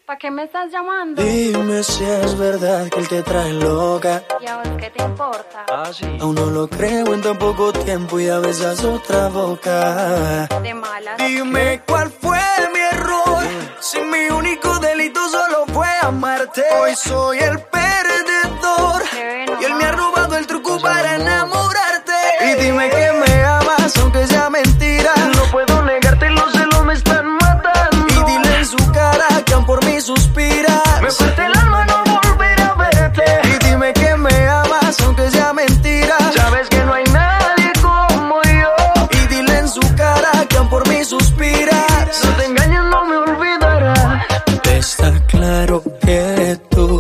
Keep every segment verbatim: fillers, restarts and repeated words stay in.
¿Para qué me estás llamando? Dime si es verdad que él te trae loca. ¿Y a vos qué te importa? Ah, sí. Aún no lo creo en tan poco tiempo y ya besas otra boca. De malas. Dime cuál fue mi error. Si mi único delito solo fue amarte. Hoy soy el perdedor. Y él me ha robado el truco para enamorarte. Y dime que me amas aunque sea mentira. No puedo negarte, los celos me están matando. Y dile en su cara que aún por mí suspira. Me parte el alma no volver a verte. Y dime que me amas aunque sea mentira. Sabes que no hay nadie como yo. Y dile en su cara que aún por mí suspiras. No te engañes, no me olvidarás. Está claro que tú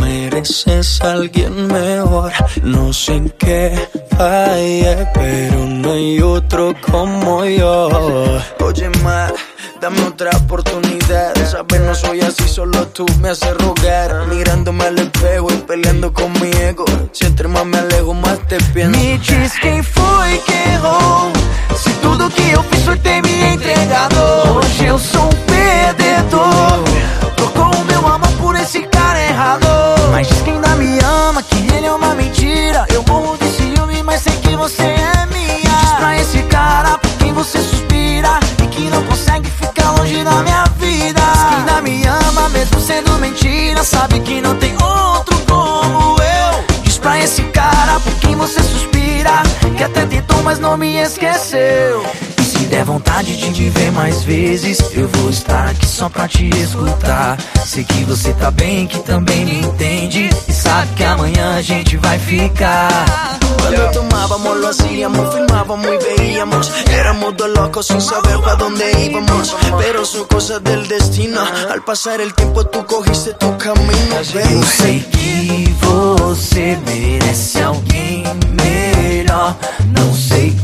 mereces a alguien mejor. No sé en qué fallé, pero no hay otro como yo. Oye, ma, dame otra oportunidad. Sabes, no soy así, solo tú me haces rogar. Mirándome al espejo y peleando con mi ego. Si entre más me alejo, más te pienso. Me diz quem foi que errou. Se tudo que eu fiz foi ter me entregado. Hoje eu sou um perdedor. Trocou o meu amor por esse cara errado. Mas diz que ainda me ama, que ele é uma mentira. Eu morro de ciúme, mas sei que você é minha. Diz pra esse cara por quem você suspira e que não consegue ficar longe da minha vida. Diz que ainda me ama, mesmo sendo mentira. Sabe que não tem outro como eu. Diz pra esse cara por quem você suspira que até tentou, mas não me esqueceu. E se der vontade de te ver mais vezes, eu vou estar aqui só pra te escutar. Sei que você tá bem, que também me entende e sabe que amanhã a gente vai ficar. Cuando tomábamos lo hacíamos, filmábamos y veíamos. Éramos dos locos sin saber pa' dónde íbamos. Pero son cosas del destino. Al pasar el tiempo tú cogiste tu camino, baby. Eu sei que você merece alguém melhor. Não sei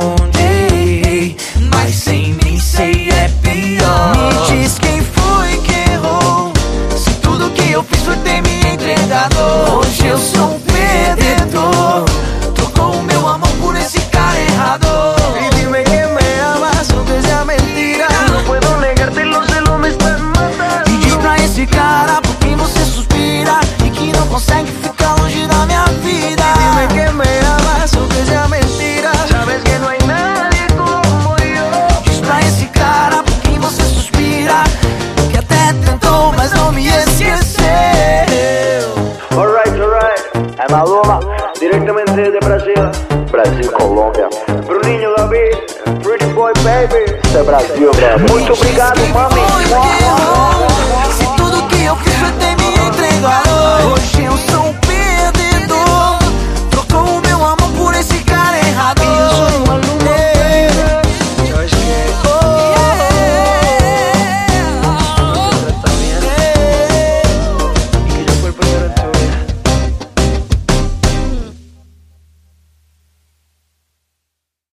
onde, mas sem mim sei é pior. Me diz quem foi que errou. Se tudo que eu fiz foi ter me entregado. Hoje eu sou um perdedor. Trocou o meu amor por esse cara errado. Y dime que me amas aunque sea mentira. No puedo negarte, los celos me están matando. E diz pra esse cara por quem você suspira e que não consegue ficar longe da minha vida. Y dime que me amas aunque sea mentira. Sabes que no hay nadie como yo. Diz pra esse cara por quem você suspira que até tentou, mas não me esqueceu. Alright, alright. É Maluma, diretamente de Brasil. Brasil, Colômbia. Bruninho David, Pretty Boy Baby. Isso é Brasil, Brasil. Muito obrigado, mami.